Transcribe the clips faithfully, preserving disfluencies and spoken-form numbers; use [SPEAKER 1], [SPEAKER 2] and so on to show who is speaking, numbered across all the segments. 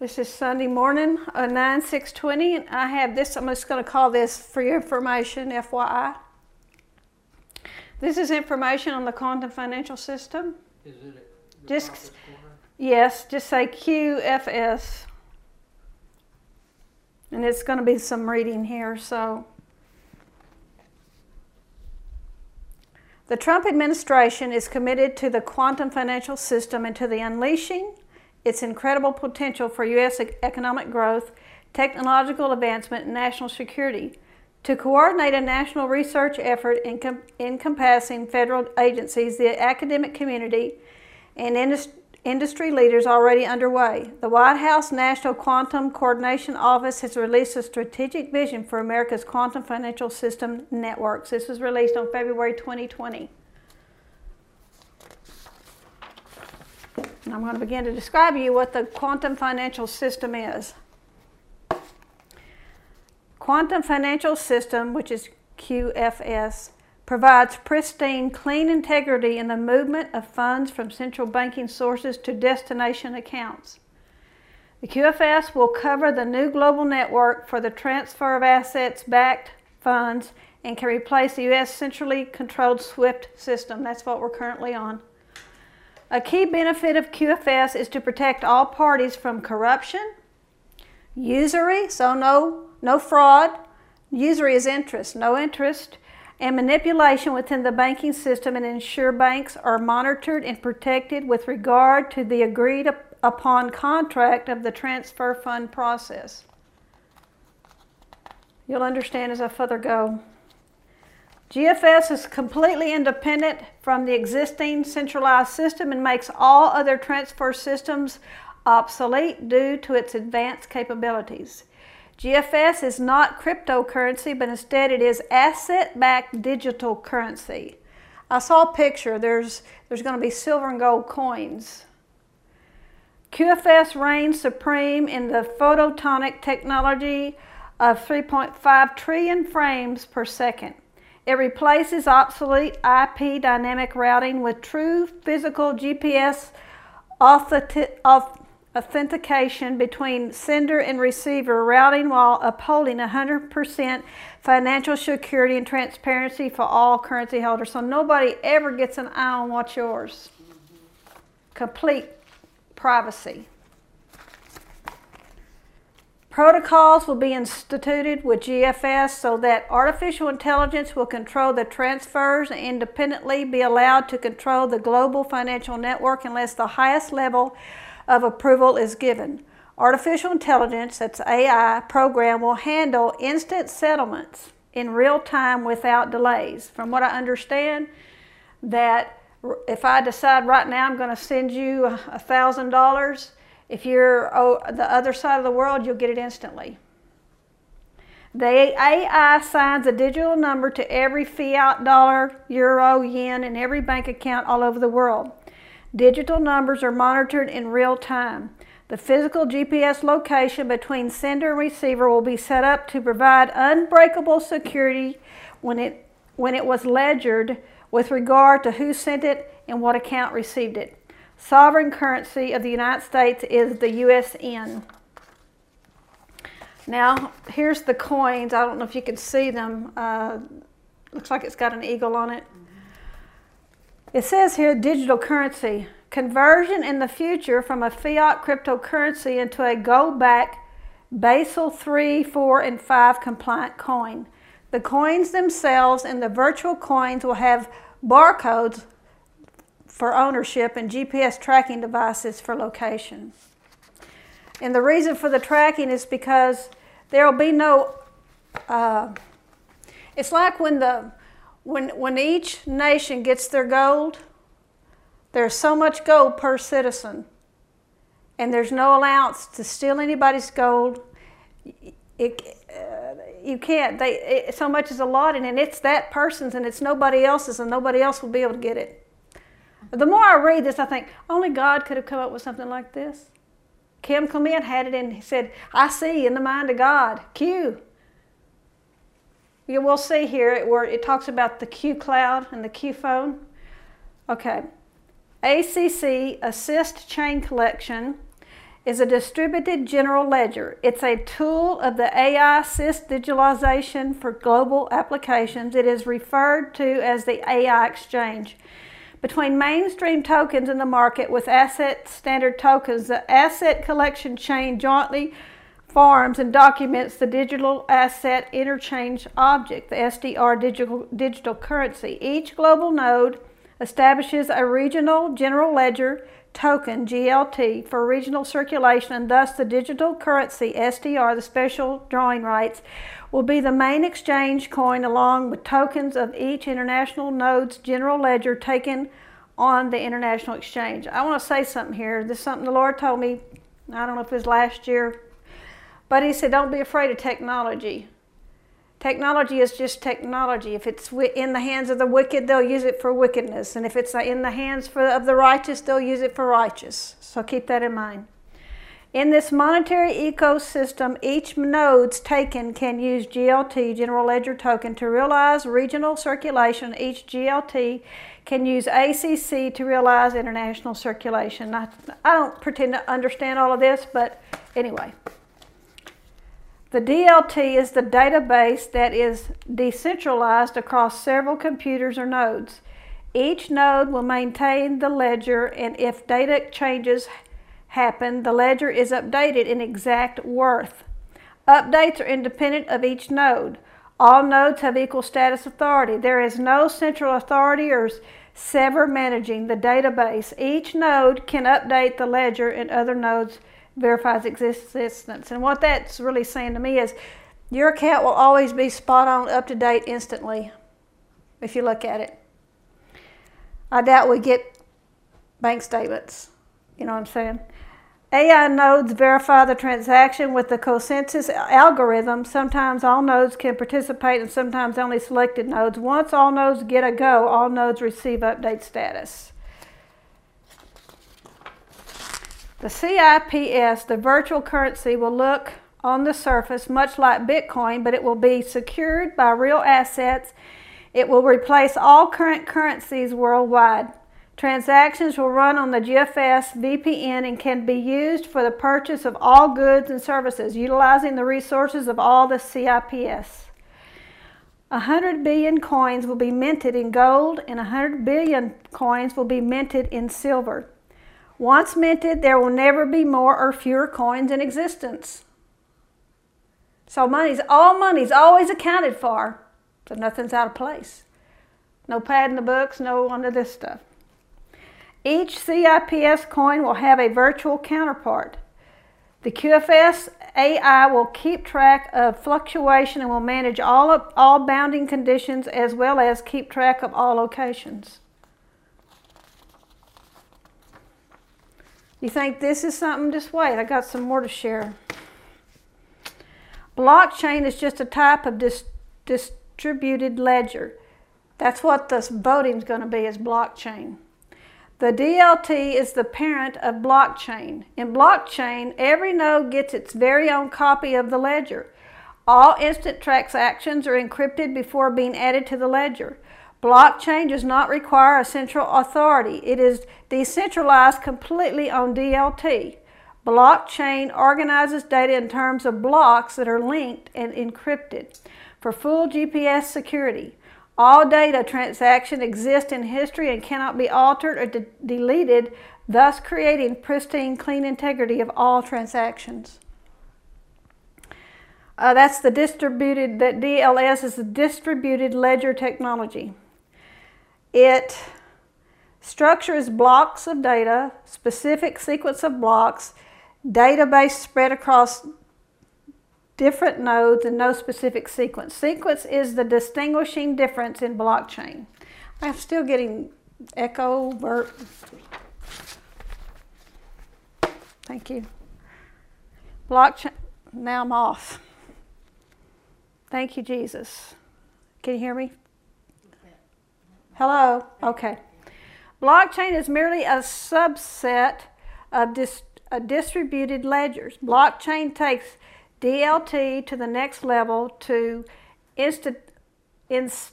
[SPEAKER 1] This is Sunday morning, uh, nine six twenty, and I have this, I'm just going to call this for your information, F Y I. This is information on the quantum financial system.
[SPEAKER 2] Is it at the
[SPEAKER 1] Just,
[SPEAKER 2] top of the corner?
[SPEAKER 1] yes, just say Q F S. And it's going to be some reading here, so. The Trump administration is committed to the quantum financial system and to the unleashing its incredible potential for U S economic growth, technological advancement, and national security. To coordinate a national research effort encom encompassing federal agencies, the academic community, and indus industry leaders already underway. The White House National Quantum Coordination Office has released a strategic vision for America's quantum financial system networks. This was released on February twenty twenty. And I'm going to begin to describe to you what the quantum financial system is. Quantum financial system, which is Q F S, provides pristine, clean integrity in the movement of funds from central banking sources to destination accounts. The Q F S will cover the new global network for the transfer of assets-backed funds and can replace the U S centrally controlled SWIFT system. That's what we're currently on. A key benefit of Q F S is to protect all parties from corruption, usury, so no, no fraud. Usury is interest, no interest, and manipulation within the banking system, and ensure banks are monitored and protected with regard to the agreed upon contract of the transfer fund process. You'll understand as I further go. G F S is completely independent from the existing centralized system and makes all other transfer systems obsolete due to its advanced capabilities. G F S is not cryptocurrency, but instead it is asset-backed digital currency. I saw a picture. There's, there's going to be silver and gold coins. Q F S reigns supreme in the photonic technology of three point five trillion frames per second. It replaces obsolete I P dynamic routing with true physical G P S authentication between sender and receiver, routing while upholding one hundred percent financial security and transparency for all currency holders. So nobody ever gets an eye on what's yours. Complete privacy. Protocols will be instituted with G F S so that artificial intelligence will control the transfers and independently be allowed to control the global financial network unless the highest level of approval is given. Artificial intelligence, that's A I, program will handle instant settlements in real time without delays. From what I understand, that if I decide right now I'm going to send you a thousand dollars, if you're oh, the other side of the world, you'll get it instantly. The A I assigns a digital number to every fiat dollar, euro, yen, and every bank account all over the world. Digital numbers are monitored in real time. The physical G P S location between sender and receiver will be set up to provide unbreakable security when it, when it was ledgered with regard to who sent it and what account received it. Sovereign currency of the United States is the U S N. Now, here's the coins. I don't know if you can see them. Uh, looks like it's got an eagle on it. It says here, digital currency. Conversion in the future from a fiat cryptocurrency into a gold-backed Basel three, four, and five compliant coin. The coins themselves and the virtual coins will have barcodes for ownership and G P S tracking devices for location. And the reason for the tracking is because there will be no, uh, it's like when, the, when, when each nation gets their gold, there's so much gold per citizen, and there's no allowance to steal anybody's gold. It, uh, you can't, they, it, so much is allotted, and it's that person's and it's nobody else's, and nobody else will be able to get it. The more I read this, I think, only God could have come up with something like this. Kim Clement had it and he said, I see in the mind of God, Q. You will see here where it talks about the Q cloud and the Q phone. Okay. A C C, Assist Chain Collection, is a distributed general ledger. It's a tool of the A I assist digitalization for global applications. It is referred to as the A I exchange. Between mainstream tokens in the market with asset standard tokens, the asset collection chain jointly forms and documents the digital asset interchange object, the S D R digital, digital currency. Each global node establishes a regional general ledger token, G L T, for regional circulation, and thus the digital currency, S D R, the special drawing rights, will be the main exchange coin along with tokens of each international node's general ledger taken on the international exchange. I want to say something here. This is something the Lord told me, I don't know if it was last year, but he said, don't be afraid of technology. Technology is just technology. If it's in the hands of the wicked, they'll use it for wickedness. And if it's in the hands for, of the righteous, they'll use it for righteous. So keep that in mind. In this monetary ecosystem, each node's taken can use G L T, General Ledger Token, to realize regional circulation. Each G L T can use A C C to realize international circulation. I, I don't pretend to understand all of this, but anyway. The D L T is the database that is decentralized across several computers or nodes. Each node will maintain the ledger, and if data changes happen, the ledger is updated in exact worth. Updates are independent of each node. All nodes have equal status authority. There is no central authority or server managing the database. Each node can update the ledger, and other nodes verifies existence. And what that's really saying to me is your account will always be spot on, up to date instantly if you look at it. I doubt we get bank statements, you know what I'm saying? A I nodes verify the transaction with the consensus algorithm. Sometimes all nodes can participate and sometimes only selected nodes. Once all nodes get a go, all nodes receive update status. The C I P S, the virtual currency, will look on the surface much like Bitcoin, but it will be secured by real assets. It will replace all current currencies worldwide. Transactions will run on the G F S V P N and can be used for the purchase of all goods and services, utilizing the resources of all the C I P S. one hundred billion coins will be minted in gold, and one hundred billion coins will be minted in silver. Once minted, there will never be more or fewer coins in existence. So money's, all money's always accounted for, so nothing's out of place. No pad in the books, no none of this stuff. Each C I P S coin will have a virtual counterpart. The Q F S A I will keep track of fluctuation and will manage all, of, all bounding conditions as well as keep track of all locations. You think this is something? Just wait, I got some more to share. Blockchain is just a type of dis distributed ledger. That's what this voting is going to be, is blockchain. The D L T is the parent of blockchain. In blockchain, every node gets its very own copy of the ledger. All instant transactions are encrypted before being added to the ledger. Blockchain does not require a central authority. It is decentralized completely on D L T. Blockchain organizes data in terms of blocks that are linked and encrypted for full G P S security. All data transactions exist in history and cannot be altered or de deleted, thus creating pristine, clean integrity of all transactions. Uh, that's the distributed, that D L S is the distributed ledger technology. It structures blocks of data, specific sequence of blocks, database spread across different nodes and no specific sequence. Sequence is the distinguishing difference in blockchain. I'm still getting echo, burp. Thank you. Blockchain, now I'm off. Thank you, Jesus. Can you hear me? Hello? Okay. Blockchain is merely a subset of dis uh, distributed ledgers. Blockchain takes D L T to the next level to instant, inst,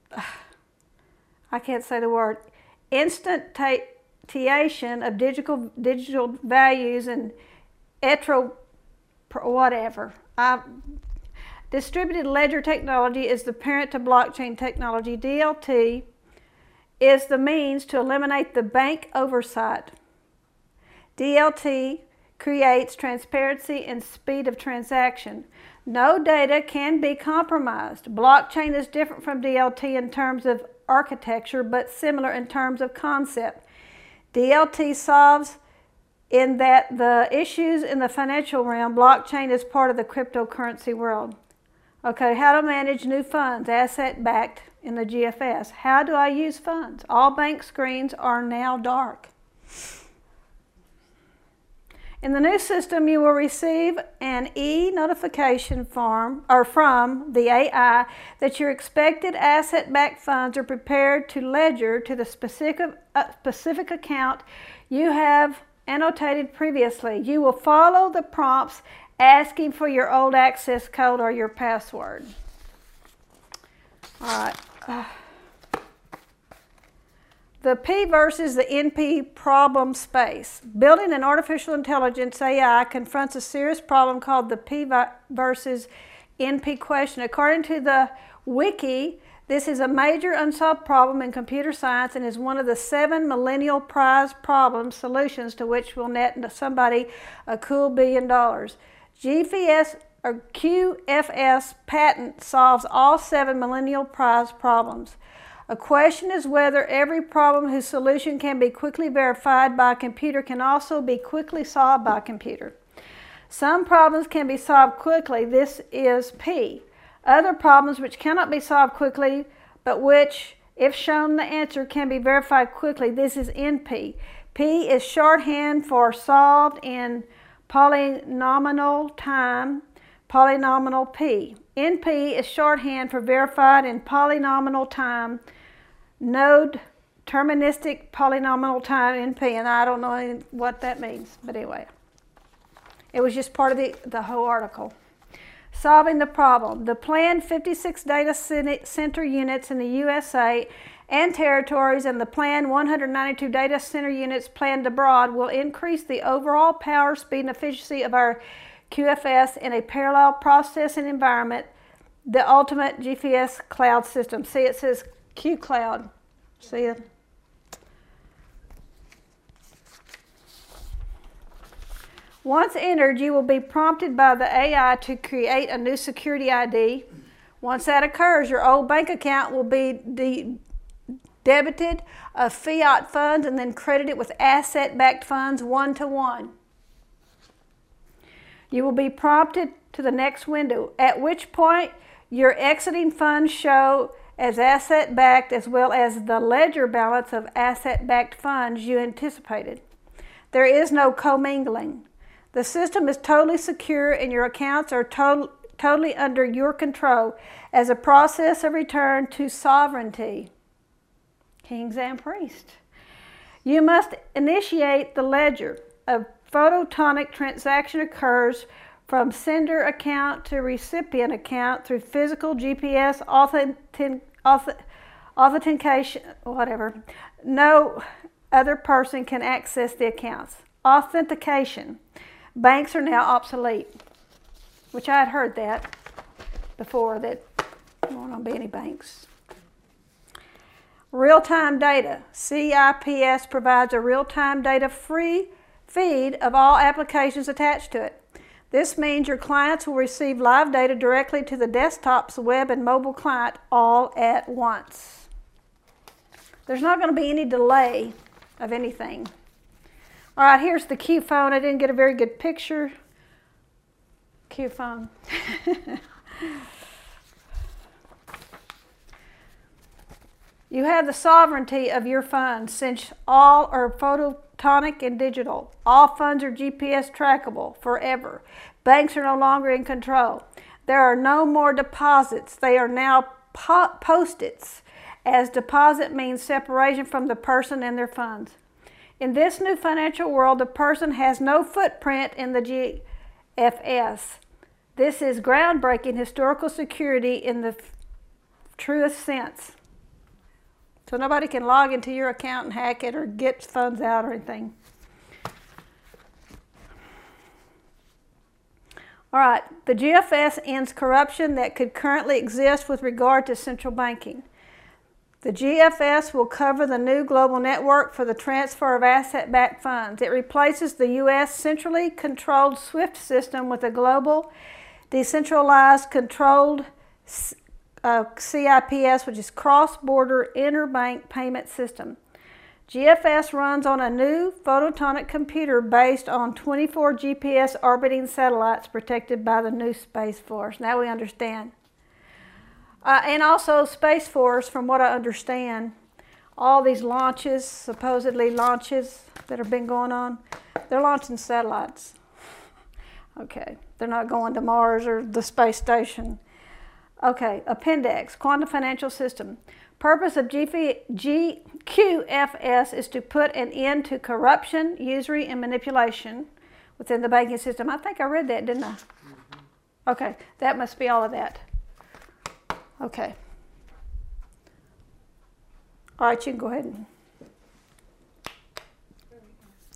[SPEAKER 1] I can't say the word, instantiation of digital, digital values and etro, whatever. I, distributed ledger technology is the parent to blockchain technology. D L T is the means to eliminate the bank oversight. D L T creates transparency and speed of transaction. No data can be compromised. Blockchain is different from D L T in terms of architecture, but similar in terms of concept. D L T solves in that the issues in the financial realm. Blockchain is part of the cryptocurrency world. Okay, how to manage new funds, asset-backed in the G F S. How do I use funds? All bank screens are now dark. In the new system, you will receive an e-notification form or from the A I that your expected asset-backed funds are prepared to ledger to the specific, uh, specific account you have annotated previously. You will follow the prompts asking for your old access code or your password. All right. Uh, The P versus the N P problem space. Building an artificial intelligence A I confronts a serious problem called the P versus N P question. According to the wiki, this is a major unsolved problem in computer science and is one of the seven millennial prize problem solutions to which will net somebody a cool billion dollars. G F S or Q F S patent solves all seven millennial prize problems. A question is whether every problem whose solution can be quickly verified by a computer can also be quickly solved by a computer. Some problems can be solved quickly. This is P. Other problems which cannot be solved quickly, but which, if shown the answer, can be verified quickly. This is N P. P is shorthand for solved in polynomial time, polynomial P. N P is shorthand for verified in polynomial time, node deterministic polynomial time, N P, and I don't know what that means, but anyway. It was just part of the, the whole article. Solving the problem. The planned fifty-six data center units in the U S A and territories and the planned one hundred ninety-two data center units planned abroad will increase the overall power, speed, and efficiency of our Q F S in a parallel processing environment, the ultimate G F S cloud system. See, it says Q Cloud. See it? Once entered, you will be prompted by the A I to create a new security I D. Once that occurs, your old bank account will be de debited of fiat funds and then credited with asset-backed funds one to one. You will be prompted to the next window, at which point your exiting funds show as asset-backed as well as the ledger balance of asset-backed funds you anticipated. There is no commingling. The system is totally secure and your accounts are to totally under your control as a process of return to sovereignty. Kings and priests. You must initiate the ledger. A photonic transaction occurs from sender account to recipient account through physical G P S authentic, authentication, whatever. No other person can access the accounts. Authentication. Banks are now obsolete, which I had heard that before, that there won't be any banks. Real-time data. C I P S provides a real-time data free feed of all applications attached to it. This means your clients will receive live data directly to the desktop's web and mobile client all at once. There's not going to be any delay of anything. All right, here's the Q phone. I didn't get a very good picture. Q phone. You have the sovereignty of your funds since all are photonic and digital. All funds are G P S trackable forever. Banks are no longer in control. There are no more deposits. They are now po post-its, as deposit means separation from the person and their funds. In this new financial world, the person has no footprint in the G F S. This is groundbreaking historical security in the truest sense. So nobody can log into your account and hack it or get funds out or anything. All right, the G F S ends corruption that could currently exist with regard to central banking. The G F S will cover the new global network for the transfer of asset-backed funds. It replaces the U S centrally controlled SWIFT system with a global, decentralized, controlled uh, C I P S, which is cross-border interbank payment system. G F S runs on a new photonic computer based on twenty-four G P S orbiting satellites protected by the new Space Force. Now we understand. Uh, and also Space Force, from what I understand, all these launches, supposedly launches that have been going on, they're launching satellites. Okay, they're not going to Mars or the space station. Okay, Appendix, Quantum Financial System. Purpose of G Q F S is to put an end to corruption, usury, and manipulation within the banking system. I think I read that, didn't I? Mm-hmm. Okay, that must be all of that. Okay. All right, you can go ahead and